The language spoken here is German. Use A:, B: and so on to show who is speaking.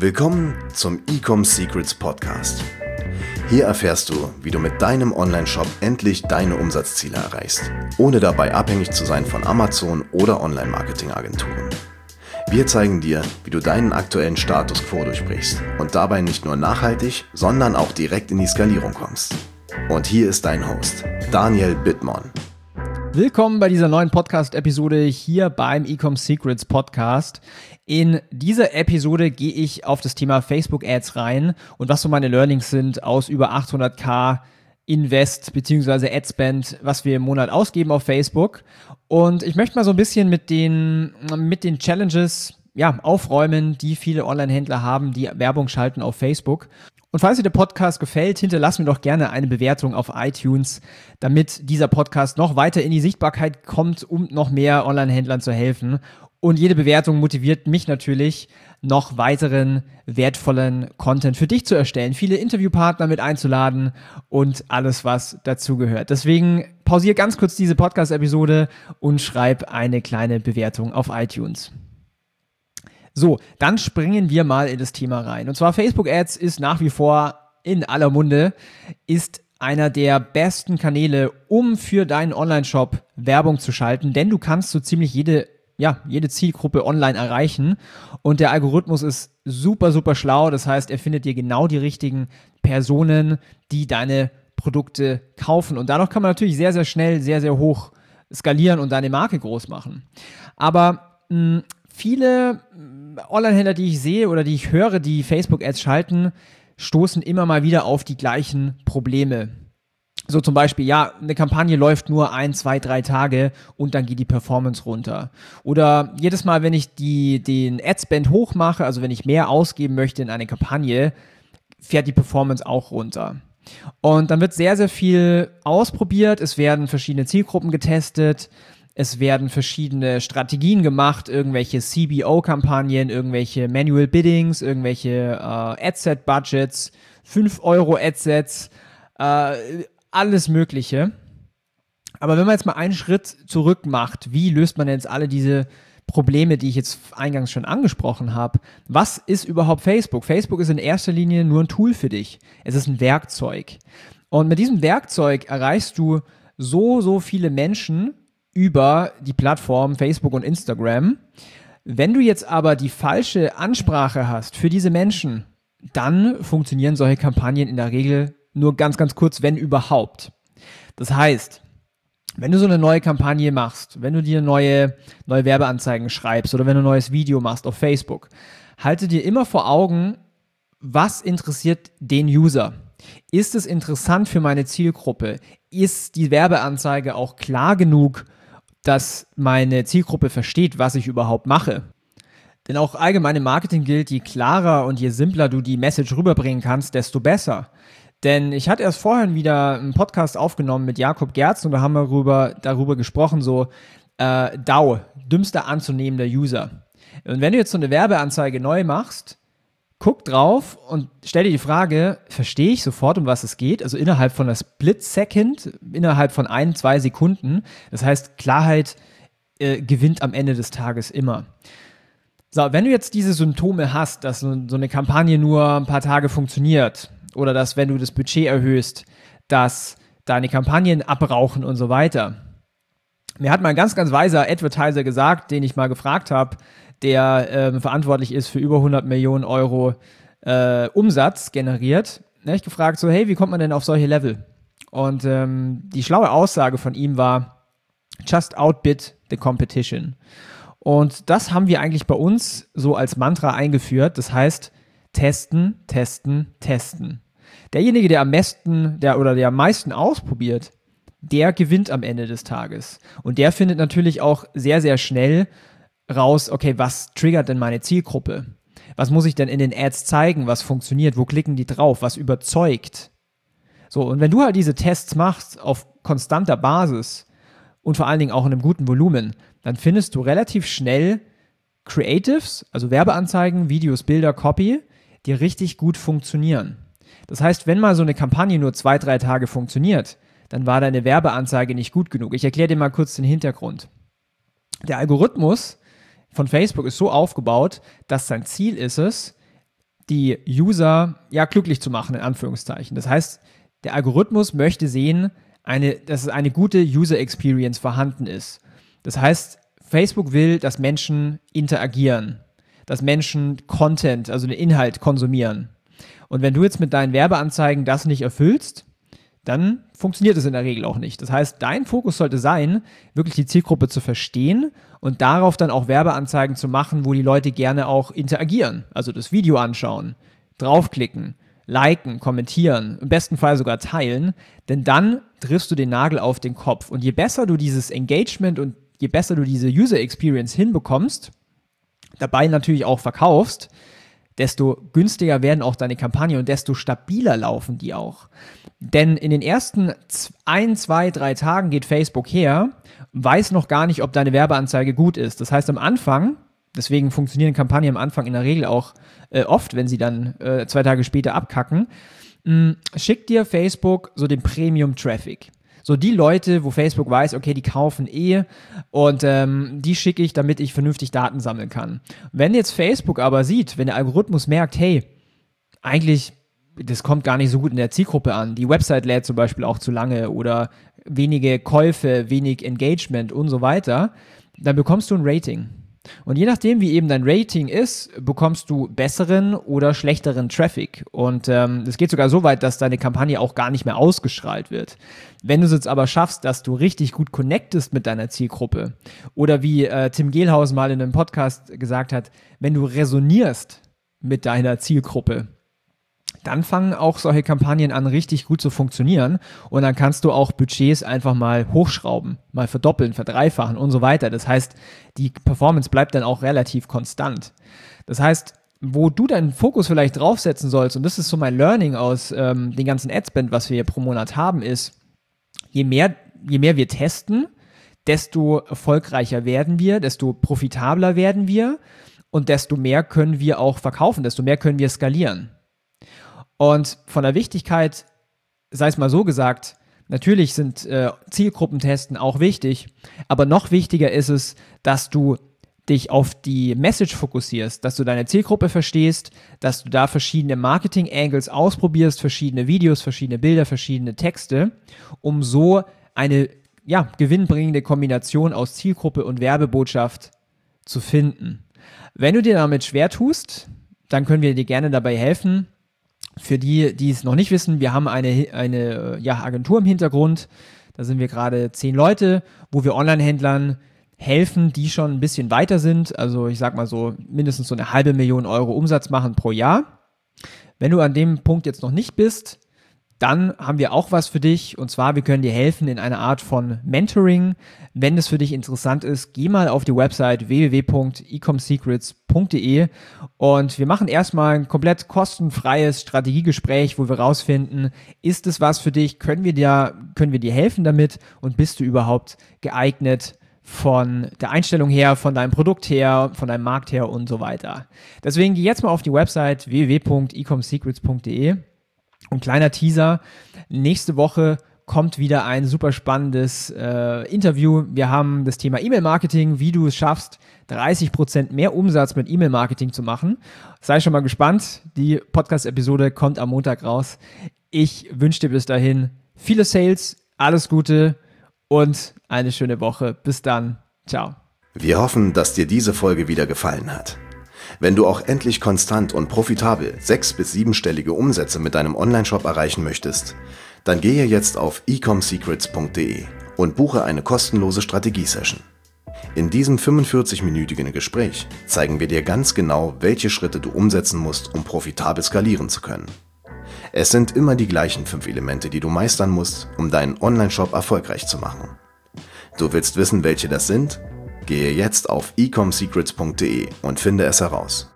A: Willkommen zum Ecom Secrets Podcast. Hier erfährst du, wie du mit deinem Online-Shop endlich deine Umsatzziele erreichst, ohne dabei abhängig zu sein von Amazon oder Online-Marketing-Agenturen. Wir zeigen dir, wie du deinen aktuellen Status quo durchbrichst und dabei nicht nur nachhaltig, sondern auch direkt in die Skalierung kommst. Und hier ist dein Host, Daniel Bittmann.
B: Willkommen bei dieser neuen Podcast-Episode hier beim Ecom Secrets Podcast. In dieser Episode gehe ich auf das Thema Facebook-Ads rein und was so meine Learnings sind aus über 800.000 Invest bzw. Adspend, was wir im Monat ausgeben auf Facebook. Und ich möchte mal so ein bisschen mit den Challenges aufräumen, die viele Online-Händler haben, die Werbung schalten auf Facebook. Und falls dir der Podcast gefällt, hinterlass mir doch gerne eine Bewertung auf iTunes, damit dieser Podcast noch weiter in die Sichtbarkeit kommt, um noch mehr Online-Händlern zu helfen. Und jede Bewertung motiviert mich natürlich, noch weiteren wertvollen Content für dich zu erstellen, viele Interviewpartner mit einzuladen und alles, was dazugehört. Deswegen pausiere ganz kurz diese Podcast-Episode und schreib eine kleine Bewertung auf iTunes. So, dann springen wir mal in das Thema rein. Und zwar Facebook Ads ist nach wie vor in aller Munde, ist einer der besten Kanäle, um für deinen Online-Shop Werbung zu schalten, denn du kannst so ziemlich jede Zielgruppe online erreichen und der Algorithmus ist super, super schlau. Das heißt, er findet dir genau die richtigen Personen, die deine Produkte kaufen. Und dadurch kann man natürlich sehr, sehr schnell, sehr, sehr hoch skalieren und deine Marke groß machen. Aber viele Online-Händler, die ich sehe oder die ich höre, die Facebook-Ads schalten, stoßen immer mal wieder auf die gleichen Probleme. So zum Beispiel, eine Kampagne läuft nur 1, 2, 3 Tage und dann geht die Performance runter. Oder jedes Mal, wenn ich den Adspend hochmache, also wenn ich mehr ausgeben möchte in eine Kampagne, fährt die Performance auch runter. Und dann wird sehr, sehr viel ausprobiert, es werden verschiedene Zielgruppen getestet, es werden verschiedene Strategien gemacht, irgendwelche CBO-Kampagnen, irgendwelche Manual Biddings, irgendwelche Adset-Budgets, 5 Euro Adsets, alles Mögliche. Aber wenn man jetzt mal einen Schritt zurück macht, wie löst man jetzt alle diese Probleme, die ich jetzt eingangs schon angesprochen habe? Was ist überhaupt Facebook? Facebook ist in erster Linie nur ein Tool für dich. Es ist ein Werkzeug. Und mit diesem Werkzeug erreichst du so viele Menschen über die Plattform Facebook und Instagram. Wenn du jetzt aber die falsche Ansprache hast für diese Menschen, dann funktionieren solche Kampagnen in der Regel nur ganz, ganz kurz, wenn überhaupt. Das heißt, wenn du so eine neue Kampagne machst, wenn du dir neue Werbeanzeigen schreibst oder wenn du ein neues Video machst auf Facebook, halte dir immer vor Augen, was interessiert den User? Ist es interessant für meine Zielgruppe? Ist die Werbeanzeige auch klar genug, dass meine Zielgruppe versteht, was ich überhaupt mache? Denn auch allgemein im Marketing gilt, je klarer und je simpler du die Message rüberbringen kannst, desto besser. Denn ich hatte erst vorhin wieder einen Podcast aufgenommen mit Jakob Gerz und da haben wir darüber gesprochen, DAU, dümmster anzunehmender User. Und wenn du jetzt so eine Werbeanzeige neu machst, guck drauf und stell dir die Frage, verstehe ich sofort, um was es geht? Also innerhalb von einer Split-Second, innerhalb von 1, 2 Sekunden. Das heißt, Klarheit gewinnt am Ende des Tages immer. So, wenn du jetzt diese Symptome hast, dass so eine Kampagne nur ein paar Tage funktioniert oder dass, wenn du das Budget erhöhst, dass deine Kampagnen abrauchen und so weiter. Mir hat mal ein ganz, ganz weiser Advertiser gesagt, den ich mal gefragt habe, der verantwortlich ist für über 100 Millionen Euro Umsatz generiert. Da habe ich gefragt, hey, wie kommt man denn auf solche Level? Und die schlaue Aussage von ihm war, just outbid the competition. Und das haben wir eigentlich bei uns so als Mantra eingeführt. Das heißt, testen, testen, testen. Derjenige, der am meisten ausprobiert, der gewinnt am Ende des Tages. Und der findet natürlich auch sehr, sehr schnell raus, okay, was triggert denn meine Zielgruppe? Was muss ich denn in den Ads zeigen? Was funktioniert? Wo klicken die drauf? Was überzeugt? So, und wenn du halt diese Tests machst auf konstanter Basis und vor allen Dingen auch in einem guten Volumen, dann findest du relativ schnell Creatives, also Werbeanzeigen, Videos, Bilder, Copy, die richtig gut funktionieren. Das heißt, wenn mal so eine Kampagne nur 2, 3 Tage funktioniert, dann war deine Werbeanzeige nicht gut genug. Ich erkläre dir mal kurz den Hintergrund. Der Algorithmus von Facebook ist so aufgebaut, dass sein Ziel ist es, die User glücklich zu machen, in Anführungszeichen. Das heißt, der Algorithmus möchte sehen, dass eine gute User Experience vorhanden ist. Das heißt, Facebook will, dass Menschen interagieren, dass Menschen Content, also den Inhalt konsumieren. Und wenn du jetzt mit deinen Werbeanzeigen das nicht erfüllst, dann funktioniert es in der Regel auch nicht. Das heißt, dein Fokus sollte sein, wirklich die Zielgruppe zu verstehen und darauf dann auch Werbeanzeigen zu machen, wo die Leute gerne auch interagieren. Also das Video anschauen, draufklicken, liken, kommentieren, im besten Fall sogar teilen, denn dann triffst du den Nagel auf den Kopf. Und je besser du dieses Engagement und je besser du diese User Experience hinbekommst, dabei natürlich auch verkaufst, desto günstiger werden auch deine Kampagnen und desto stabiler laufen die auch. Denn in den ersten 1, 2, 3 Tagen geht Facebook her, weiß noch gar nicht, ob deine Werbeanzeige gut ist. Das heißt am Anfang, deswegen funktionieren Kampagnen am Anfang in der Regel auch oft, wenn sie dann 2 Tage später abkacken, schickt dir Facebook so den Premium-Traffic. So die Leute, wo Facebook weiß, okay, die kaufen und die schicke ich, damit ich vernünftig Daten sammeln kann. Wenn jetzt Facebook aber sieht, wenn der Algorithmus merkt, hey, eigentlich, das kommt gar nicht so gut in der Zielgruppe an, die Website lädt zum Beispiel auch zu lange oder wenige Käufe, wenig Engagement und so weiter, dann bekommst du ein Rating. Und je nachdem, wie eben dein Rating ist, bekommst du besseren oder schlechteren Traffic. Und es geht sogar so weit, dass deine Kampagne auch gar nicht mehr ausgestrahlt wird. Wenn du es jetzt aber schaffst, dass du richtig gut connectest mit deiner Zielgruppe oder wie Tim Gehlhausen mal in einem Podcast gesagt hat, wenn du resonierst mit deiner Zielgruppe, dann fangen auch solche Kampagnen an, richtig gut zu funktionieren und dann kannst du auch Budgets einfach mal hochschrauben, mal verdoppeln, verdreifachen und so weiter. Das heißt, die Performance bleibt dann auch relativ konstant. Das heißt, wo du deinen Fokus vielleicht draufsetzen sollst, und das ist so mein Learning aus den ganzen Adspend, was wir hier pro Monat haben, ist, je mehr wir testen, desto erfolgreicher werden wir, desto profitabler werden wir und desto mehr können wir auch verkaufen, desto mehr können wir skalieren. Und von der Wichtigkeit, sei es mal so gesagt, natürlich sind Zielgruppentesten auch wichtig, aber noch wichtiger ist es, dass du dich auf die Message fokussierst, dass du deine Zielgruppe verstehst, dass du da verschiedene Marketing-Angles ausprobierst, verschiedene Videos, verschiedene Bilder, verschiedene Texte, um so eine gewinnbringende Kombination aus Zielgruppe und Werbebotschaft zu finden. Wenn du dir damit schwer tust, dann können wir dir gerne dabei helfen. Für die, die es noch nicht wissen, wir haben eine Agentur im Hintergrund, da sind wir gerade 10 Leute, wo wir Online-Händlern helfen, die schon ein bisschen weiter sind, also ich sag mal so mindestens so 500.000 Euro Umsatz machen pro Jahr. Wenn du an dem Punkt jetzt noch nicht bist, dann haben wir auch was für dich und zwar, wir können dir helfen in einer Art von Mentoring. Wenn das für dich interessant ist, geh mal auf die Website www.ecomsecrets.de und wir machen erstmal ein komplett kostenfreies Strategiegespräch, wo wir rausfinden, ist es was für dich, können wir dir helfen damit und bist du überhaupt geeignet von der Einstellung her, von deinem Produkt her, von deinem Markt her und so weiter. Deswegen geh jetzt mal auf die Website www.ecomsecrets.de. Und kleiner Teaser, nächste Woche kommt wieder ein super spannendes Interview. Wir haben das Thema E-Mail-Marketing, wie du es schaffst, 30% mehr Umsatz mit E-Mail-Marketing zu machen. Sei schon mal gespannt, die Podcast-Episode kommt am Montag raus. Ich wünsche dir bis dahin viele Sales, alles Gute und eine schöne Woche. Bis dann, ciao.
A: Wir hoffen, dass dir diese Folge wieder gefallen hat. Wenn du auch endlich konstant und profitabel 6- bis 7-stellige Umsätze mit deinem Onlineshop erreichen möchtest, dann gehe jetzt auf ecomsecrets.de und buche eine kostenlose Strategie-Session. In diesem 45-minütigen Gespräch zeigen wir dir ganz genau, welche Schritte du umsetzen musst, um profitabel skalieren zu können. Es sind immer die gleichen 5 Elemente, die du meistern musst, um deinen Onlineshop erfolgreich zu machen. Du willst wissen, welche das sind? Gehe jetzt auf ecomsecrets.de und finde es heraus.